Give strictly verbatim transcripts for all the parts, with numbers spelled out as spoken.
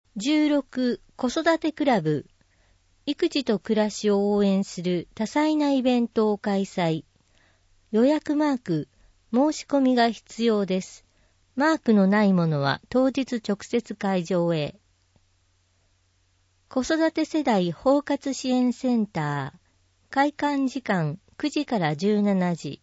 じゅうろく子育てクラブ、育児と暮らしを応援する多彩なイベントを開催。予約マーク、申し込みが必要です。マークのないものは当日直接会場へ。子育て世代包括支援センター、開館時間くじからじゅうしちじ。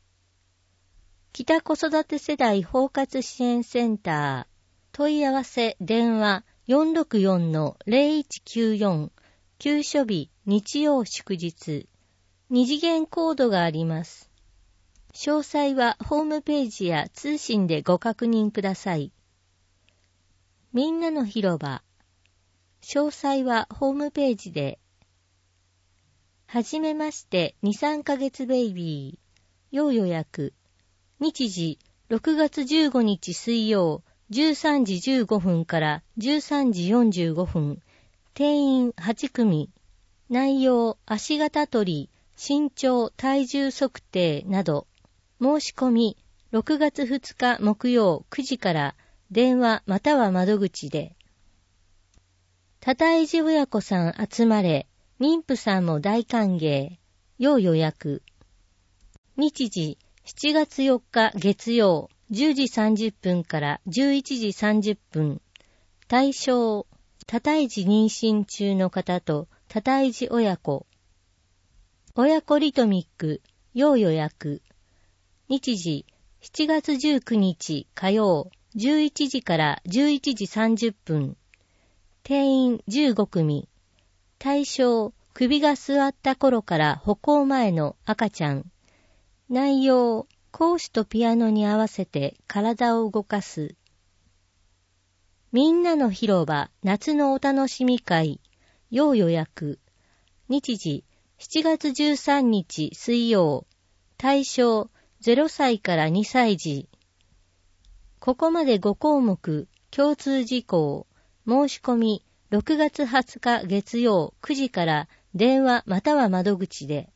北子育て世代包括支援センター、問い合わせ電話 よんろくよんのゼロいちきゅうよん、休所日日曜祝日、二次元コードがあります。詳細はホームページや通信でご確認ください。みんなの広場。詳細はホームページで。はじめまして、に、さんかげつベイビー。要予約。日時、ろくがつじゅうごにち水曜、じゅうさんじじゅうごふんからじゅうさんじよんじゅうごふん。定員はちくみ。内容、足型取り、身長、体重測定など。申し込み、ろくがつふつか木曜くじから電話または窓口で。多胎児親子さん集まれ、妊婦さんも大歓迎。要予約。日時、しちがつよっか月曜、じゅうじさんじゅっぷんからじゅういちじさんじゅっぷん。対象、多胎児妊娠中の方と多胎児親子。親子リトミック、要予約。日時、しちがつじゅうくにち火曜、じゅういちじからじゅういちじさんじゅっぷん。定員じゅうごくみ。対象、首が座った頃から歩行前の赤ちゃん。内容、講師とピアノに合わせて体を動かす。みんなの広場夏のお楽しみ会。要予約。日時、しちがつじゅうさんにち水曜。対象、ゼロさいからにさい児。ここまでごこうもく、共通事項。申し込み、ろくがつはつか月曜くじから電話または窓口で。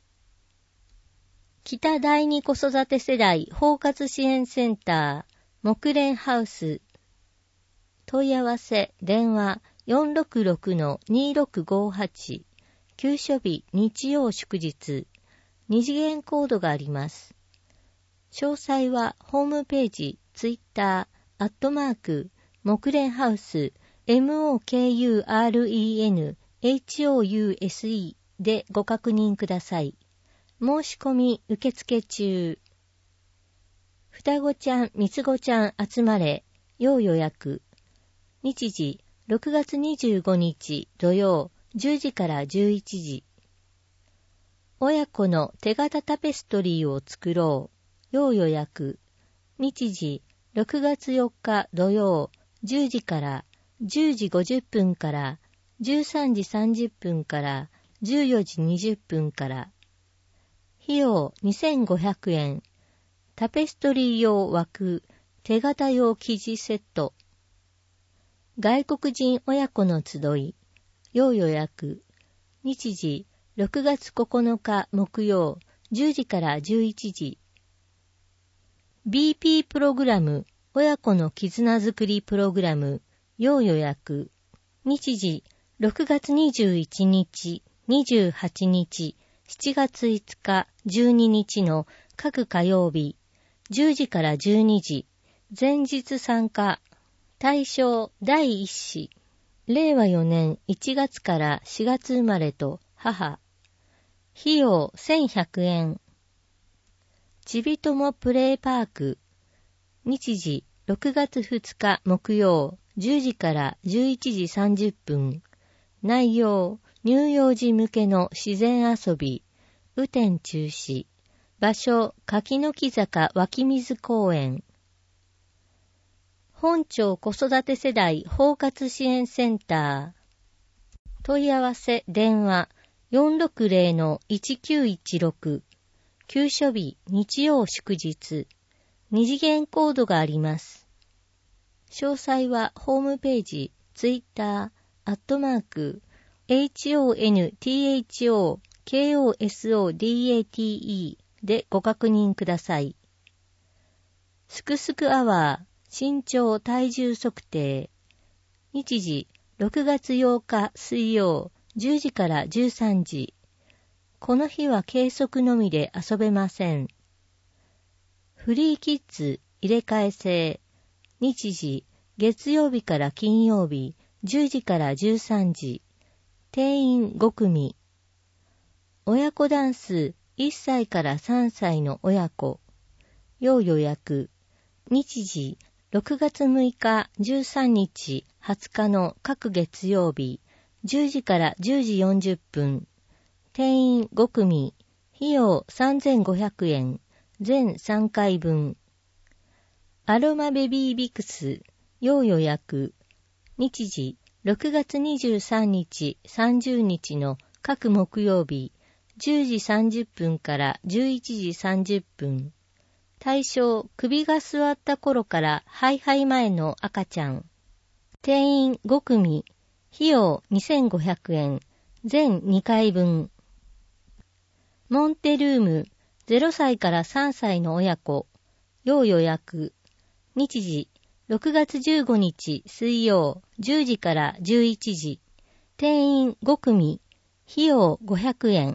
北第二子育て世代包括支援センター、木蓮ハウス。問い合わせ電話 よんろくろくのにろくごはち、休所日日曜祝日、二次元コードがあります。詳細はホームページ、ツイッター、アットマーク、木蓮ハウス、モクレンホウス でご確認ください。申し込み受付中。双子ちゃん、三つ子ちゃん集まれ、要予約。日時、ろくがつにじゅうごにち土曜、じゅうじからじゅういちじ。親子の手形タペストリーを作ろう。要予約。日時、ろくがつよっか土曜、じゅうじからじゅうじごじゅっぷんからじゅうさんじさんじゅっぷんからじゅうよじにじゅっぷんから。費用にせんごひゃくえん。タペストリー用枠、手形用生地セット。外国人親子の集い。要予約。日時、ろくがつここのか木曜、じゅうじからじゅういちじ。ビーピー プログラム、親子の絆づくりプログラム、要予約。日時、ろくがつにじゅういちにち、にじゅうはちにち、しちがついつか、じゅうににちの各火曜日、じゅうじからじゅうにじ、前日参加。対象だいいっ子。れいわよねんいちがつからしがつ生まれと母。費用せんひゃくえん。ちびともプレイパーク。日時ろくがつふつか木曜、じゅうじからじゅういちじさんじゅっぷん。内容、乳幼児向けの自然遊び。雨天中止。場所、柿の木坂湧水公園。本町子育て世代包括支援センター。問い合わせ電話 よんろくゼロのいちきゅういちろく。休所日日曜祝日。二次元コードがあります。詳細はホームページ、ツイッター、アットマーク、ホントコスでご確認ください。すくすくアワー、身長体重測定。 日時ろくがつようか水曜じゅうじからじゅうさんじ。この日は計測のみで遊べません。フリーキッズ入れ替え制。日時月曜日から金曜日じゅうじからじゅうさんじ。定員ごくみ。親子ダンスいっさいからさんさいの親子。要予約。日時ろくがつむいかじゅうさんにちはつかの各月曜日じゅうじからじゅうじよんじゅっぷん。定員ごくみ。費用さんぜんごひゃくえん。全さんかいぶん。アロマベビービクス。要予約。日時ろくがつにじゅうさんにちさんじゅうにちの各木曜日じゅうじさんじゅっぷんからじゅういちじさんじゅっぷん。対象、首が座った頃からハイハイ前の赤ちゃん。定員ごくみ。費用にせんごひゃくえん。全にかいぶん。モンテルーム、ゼロさいからさんさいの親子。要予約。日時、ろくがつじゅうごにち水曜じゅうじからじゅういちじ。定員ごくみ。費用ごひゃくえん。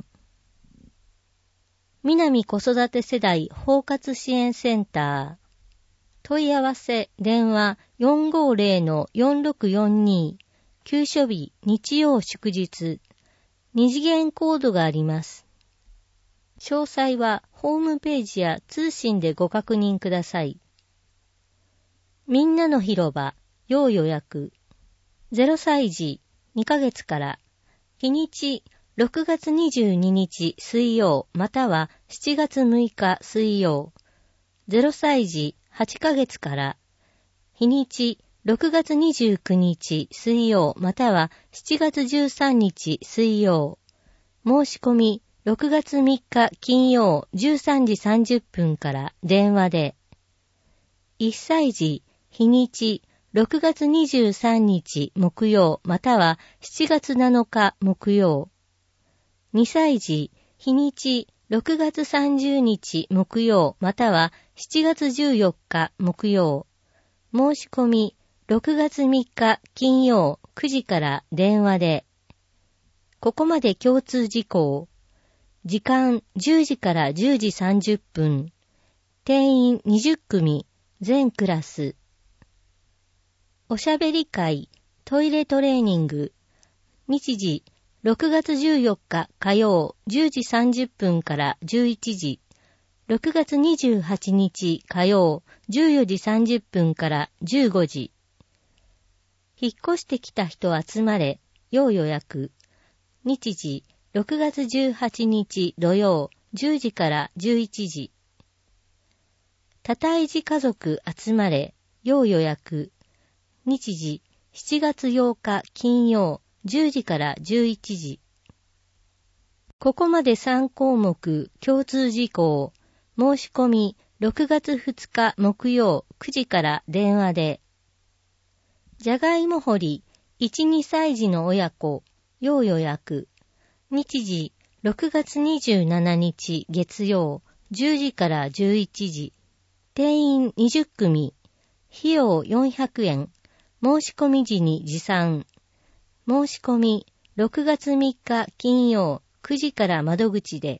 南子育て世代包括支援センター。問い合わせ電話 よんごーぜろのよんろくよんに。休所日日曜祝日。二次元コードがあります。詳細はホームページや通信でご確認ください。みんなの広場要予約。ゼロさい児にかげつから。日にちろくがつにじゅうににち水曜またはしちがつむいか水曜。ゼロさい児はちかげつから。日にちろくがつにじゅうくにち水曜またはしちがつじゅうさんにち水曜。申し込みろくがつみっか金曜じゅうさんじさんじゅっぷんから電話で。いっさい児日にちろくがつにじゅうさんにち木曜またはしちがつなのか木曜。にさい児日にちろくがつさんじゅうにち木曜またはしちがつじゅうよっか木曜。申し込みろくがつみっか金曜くじから電話で。ここまで共通事項。時間じゅうじからじゅうじさんじゅっぷん。定員にじゅっくみ。全クラス。おしゃべり会、トイレトレーニング。日時、ろくがつじゅうよっか火曜じゅうじさんじゅっぷんからじゅういちじ。ろくがつにじゅうはちにち火曜じゅうよじさんじゅっぷんからじゅうごじ。引っ越してきた人集まれ、要予約。日時、ろくがつじゅうはちにち土曜じゅうじからじゅういちじ。多胎児家族集まれ、要予約。日時、しちがつようか金曜じゅうじからじゅういちじ。ここまでさんこうもく共通事項。申し込みろくがつふつか木曜くじから電話で。じゃがいも掘りいち、にさい児の親子。要予約。日時、ろくがつにじゅうしちにち月曜じゅうじからじゅういちじ。定員にじゅっくみ。費用よんひゃくえん。申し込み時に持参。申し込みろくがつみっか金曜くじから窓口で。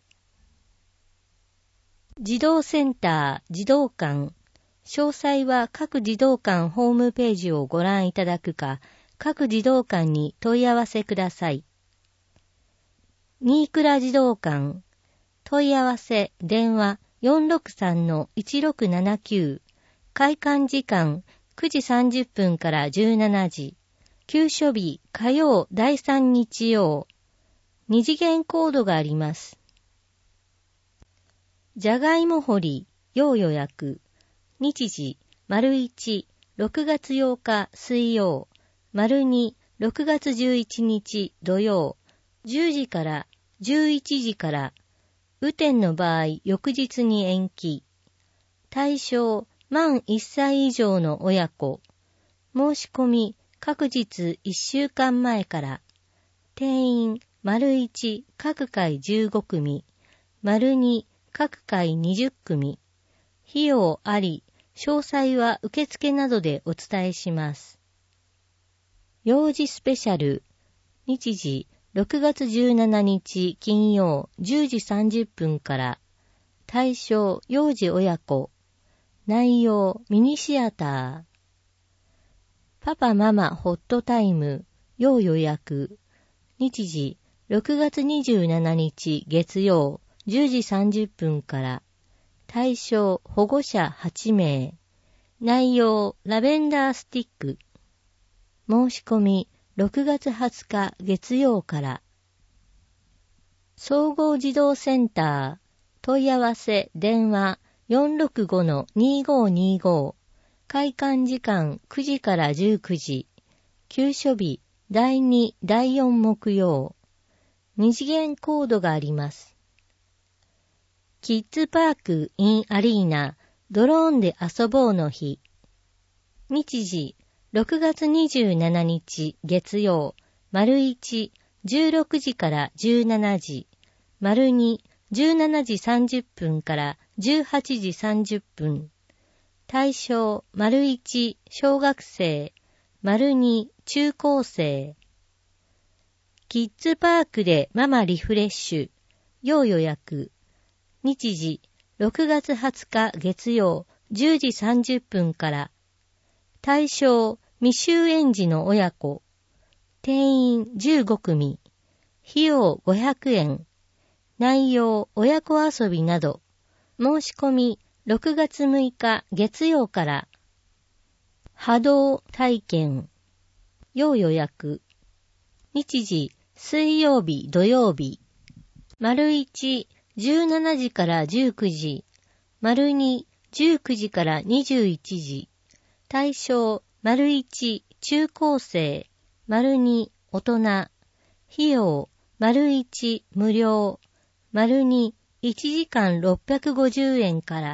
児童センター児童館。詳細は各児童館ホームページをご覧いただくか、各児童館に問い合わせください。新倉児童館。問い合わせ電話 よんろくさんのいちろくななきゅう。開館時間くじさんじゅっぷんからじゅうしちじ。休所日火曜だいさん日曜。二次元コードがあります。じゃがいも掘り要予約。日時丸いち、ろくがつようか水曜。丸に、ろくがつじゅういちにち土曜。じゅうじからじゅういちじから。雨天の場合翌日に延期。対象満いっさい以上の親子。申し込み各日いっしゅうかんまえから。定員丸いち各回じゅうごくみ。丸に各回にじゅっくみ。費用あり。詳細は受付などでお伝えします。 幼児スペシャル。日時、ろくがつじゅうしちにち金曜じゅうじさんじゅっぷんから。対象、幼児親子。内容、ミニシアター。パパママホットタイム。要予約。日時、ろくがつにじゅうしちにち月曜じゅうじさんじゅっぷんから。対象、保護者はちめい。内容、ラベンダースティック。申し込み、ろくがつはつか月曜から。総合児童センター。問い合わせ、電話 よんろくごのにごにご。開館時間くじからじゅうくじ。休所日、だいに、だいよん木曜。二次元コードがあります。キッズパークインアリーナドローンで遊ぼうの日。日時、ろくがつにじゅうしちにち月曜、丸いち、じゅうろくじからじゅうしちじ、丸に、じゅうしちじさんじゅっぷんからじゅうはちじさんじゅっぷん。対象、丸いち、小学生、丸に、中高生。キッズパークでママリフレッシュ。要予約。日時、ろくがつはつか月曜、じゅうじさんじゅっぷんから。対象、未就園児の親子。定員じゅうごくみ。費用ごひゃくえん。内容、親子遊びなど。申し込み、ろくがつむいか月曜から。波動体験。要予約。日時、水曜日土曜日。丸いち、じゅうしちじからじゅうくじ。丸に、じゅうくじからにじゅういちじ。対象、丸いち、中高生。丸に、大人。費用、丸いち、無料。丸に、いちじかんろっぴゃくごじゅうえんから。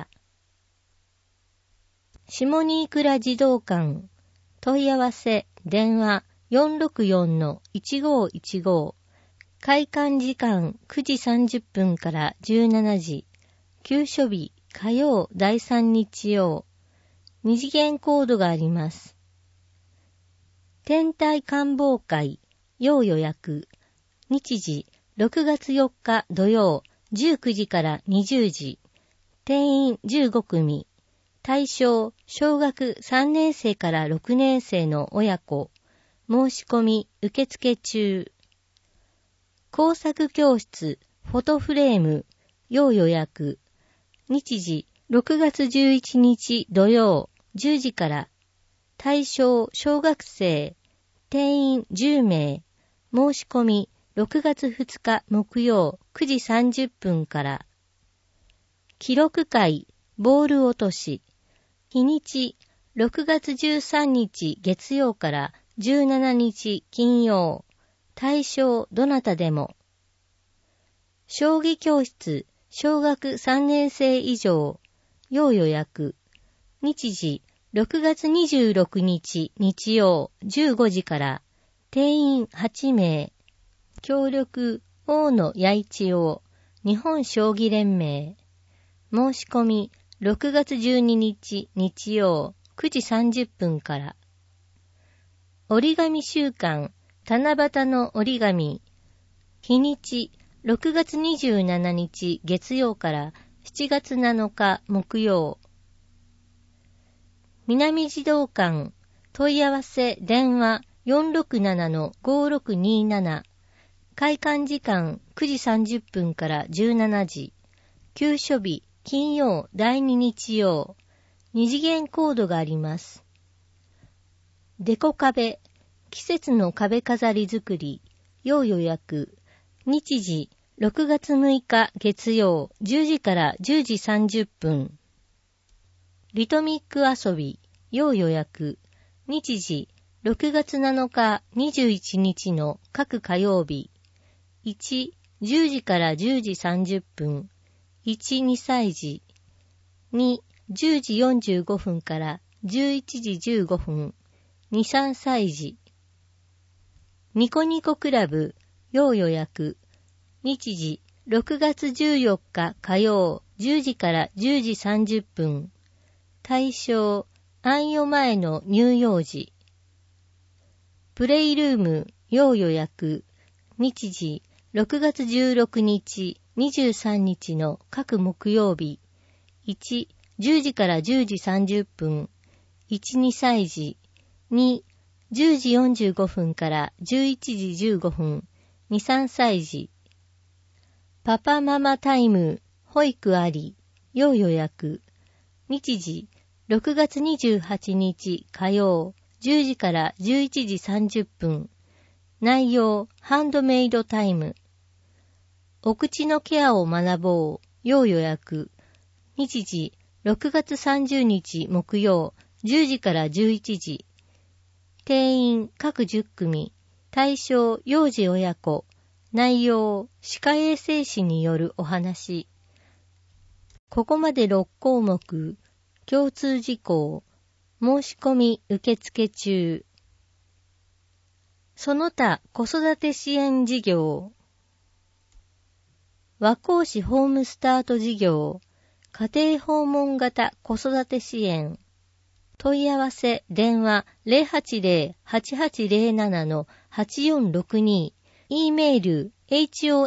下新倉児童館。問い合わせ、電話 よんろくよんのいちごいちご。開館時間くじさんじゅっぷんからじゅうしちじ。休所日、火曜だいさん日曜。二次元コードがあります。天体観望会、要予約。日時、ろくがつよっか土曜、じゅうくじからにじゅうじ。定員じゅうごくみ。対象、小学さんねんせいからろくねんせいの親子。申し込み、受付中。工作教室、フォトフレーム、要予約。日時、ろくがつじゅういちにち土曜、じゅうじから。対象、小学生。定員じゅうめい。申し込み、ろくがつふつか木曜、くじさんじゅっぷんから。記録会、ボール落とし。日にち、ろくがつじゅうさんにち月曜からじゅうしちにち金曜。対象、どなたでも。将棋教室、小学さんねんせい以上。要予約。日時、ろくがつにじゅうろくにち日曜、じゅうごじから。定員はちめい。協力、大野弥一郎、日本将棋連盟。申し込み、ろくがつじゅうににち日曜、くじさんじゅっぷんから。折り紙週間、七夕の折り紙。日にち、ろくがつにじゅうしちにち月曜からしちがつなのか木曜。南児童館、問い合わせ電話 よんろくななのごろくになな。開館時間くじさんじゅっぷんからじゅうしちじ。休所日、金曜だいに日曜。二次元コードがあります。デコ壁、季節の壁飾り作り。要予約。日時、ろくがつむいか月曜、じゅうじからじゅうじさんじゅっぷん。リトミック遊び。要予約。日時、ろくがつなのかにじゅういちにちの各火曜日。いち、じゅうじからじゅうじさんじゅっぷん。いち、にさいじ。に、じゅうじよんじゅうごふんからじゅういちじじゅうごふん。に、さんさいじ。ニコニコクラブ。要予約。日時、ろくがつじゅうよっか火曜、じゅうじからじゅうじさんじゅっぷん。対象、暗夜前の乳幼児。 プレイルーム要予約。日時ろくがつじゅうろくにち、にじゅうさんにちの各木曜日。いち、じゅうじからじゅうじさんじゅっぷん。いち、にさいじ。に、じゅうじよんじゅうごふんからじゅういちじじゅうごふん。に、さんさいじ。パパママタイム、保育あり、要予約。日時、ろくがつにじゅうはちにち火曜、じゅうじからじゅういちじさんじゅっぷん。内容、ハンドメイドタイム。お口のケアを学ぼう、要予約。日時、ろくがつさんじゅうにち木曜、じゅうじからじゅういちじ。定員各じゅっくみ。対象、幼児親子。内容、歯科衛生士によるお話。ここまでろっこうもく。共通事項。申し込み受付中。その他子育て支援事業。和光市ホームスタート事業。家庭訪問型子育て支援。問い合わせ電話 ゼロはちゼロ はちはちゼロなな はちよんろくに。E メール ホ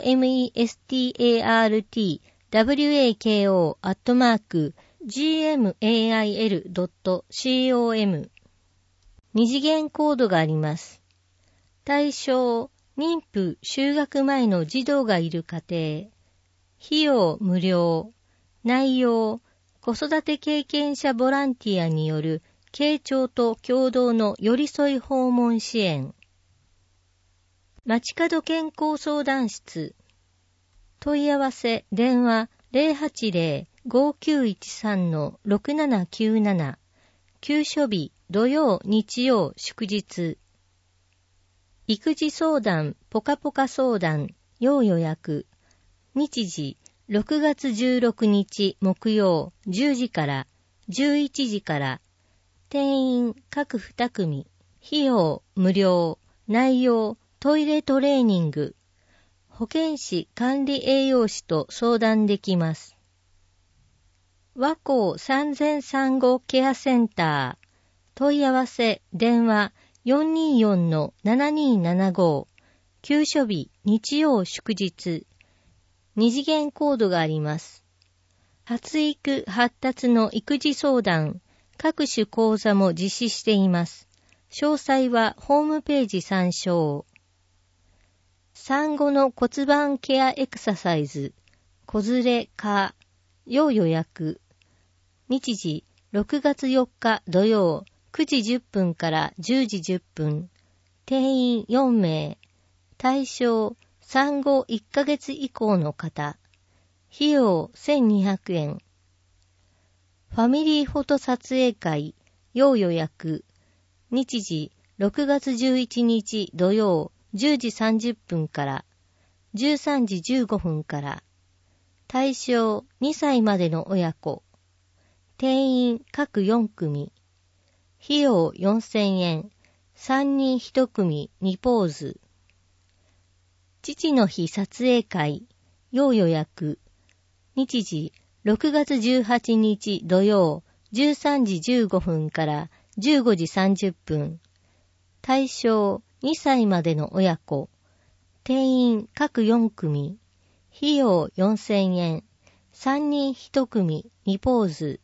メスタート アットマーク ジーエムエーアイエル ドット コム 二次元コードがあります。対象、妊婦就学前の児童がいる家庭。費用無料。内容、子育て経験者ボランティアによる慶長と共同の寄り添い訪問支援。街角健康相談室。問い合わせ電話 ゼロはちゼロ ごきゅういちさん ろくななきゅうなな。休所日土曜日曜祝日。育児相談ポカポカ相談要予約。日時ろくがつじゅうろくにち木曜じゅうじからじゅういちじから。定員各にくみ。費用無料。内容トイレトレーニング。保健師管理栄養士と相談できます。和光産前産後ケアセンター。問い合わせ電話 よんにーよん ななにーななご。休所日日曜祝日。二次元コードがあります。発育発達の育児相談、各種講座も実施しています。詳細はホームページ参照。産後の骨盤ケアエクササイズ、子連れか、要予約。日時ろくがつよっか土曜くじじゅっぷんからじゅうじじゅっぷん。定員よんめい。対象、産後いっかげつ以降の方。費用せんにひゃくえん。ファミリーフォト撮影会、要予約。日時ろくがつじゅういちにち土曜じゅうじさんじゅっぷんからじゅうさんじじゅうごふんから。対象にさいまでの親子。定員各よんくみ。費用よんせんえん。さんにんひとくみにポーズ。父の日撮影会、要予約。日時ろくがつじゅうはちにち土曜じゅうさんじじゅうごふんからじゅうごじさんじゅっぷん。対象にさいまでの親子。定員各よんくみ。費用よんせんえん。さんにんひとくみにポーズ。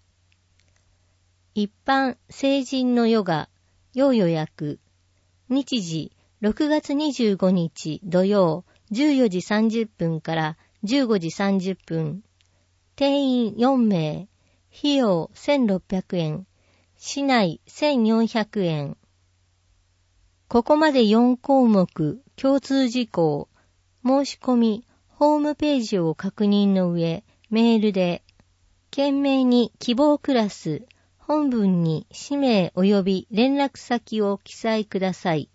一般成人のヨガ、要予約。日時ろくがつにじゅうごにち土曜じゅうよじさんじゅっぷんからじゅうごじさんじゅっぷん。定員よんめい。費用せんろっぴゃくえん。市内せんよんひゃくえん。ここまでよんこうもく共通事項。申し込み、ホームページを確認の上、メールで、件名に希望クラス、本文に氏名及び連絡先を記載ください。